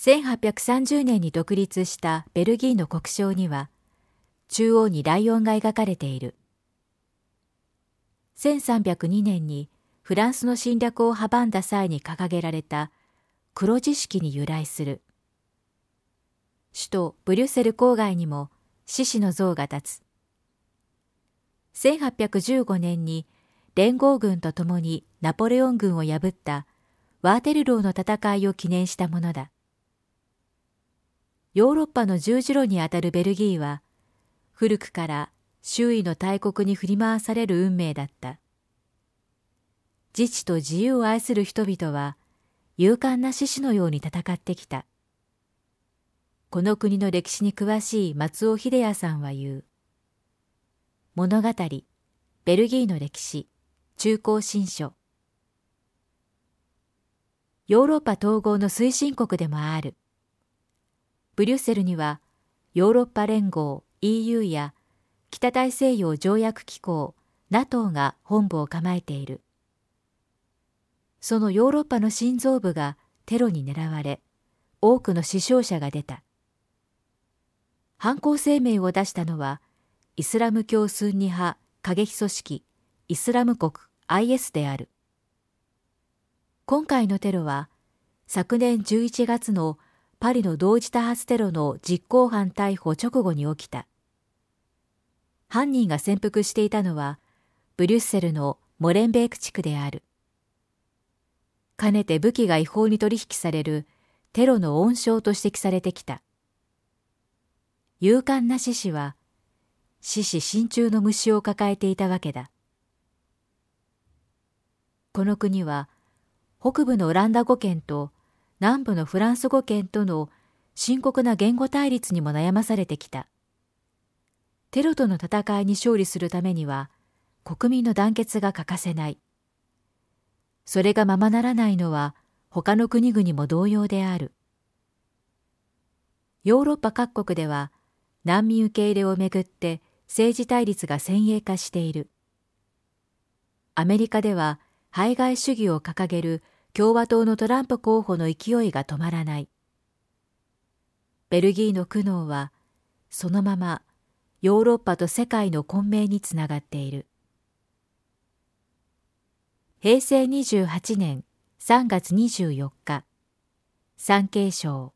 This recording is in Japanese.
1830年に独立したベルギーの国章には、中央にライオンが描かれている。1302年にフランスの侵略を阻んだ際に掲げられた黒字式に由来する。首都ブリュッセル郊外にも獅子の像が立つ。1815年に連合軍と共にナポレオン軍を破ったワーテルローの戦いを記念したものだ。ヨーロッパの十字路にあたるベルギーは、古くから周囲の大国に振り回される運命だった。自治と自由を愛する人々は、勇敢な獅子のように戦ってきた。この国の歴史に詳しい松尾秀也さんは言う。物語、ベルギーの歴史、中高新書。ヨーロッパ統合の推進国でもある。ブリュッセルにはヨーロッパ連合 EU や北大西洋条約機構 NATO が本部を構えている。そのヨーロッパの心臓部がテロに狙われ、多くの死傷者が出た。犯行声明を出したのはイスラム教スンニ派過激組織イスラム国 IS である。今回のテロは昨年11月のパリの同時多発テロの実行犯逮捕直後に起きた。犯人が潜伏していたのはブリュッセルのモレンベーク地区である。かねて武器が違法に取引されるテロの温床と指摘されてきた。勇敢な獅子は獅子心中の虫を抱えていたわけだ。この国は北部のオランダ語圏と南部のフランス語圏との深刻な言語対立にも悩まされてきた。テロとの戦いに勝利するためには国民の団結が欠かせない。それがままならないのは他の国々も同様である。ヨーロッパ各国では難民受け入れをめぐって政治対立が先鋭化している。アメリカでは排外主義を掲げる共和党のトランプ候補の勢いが止まらない。ベルギーの苦悩はそのままヨーロッパと世界の混迷につながっている。平成28年3月24日、産経省。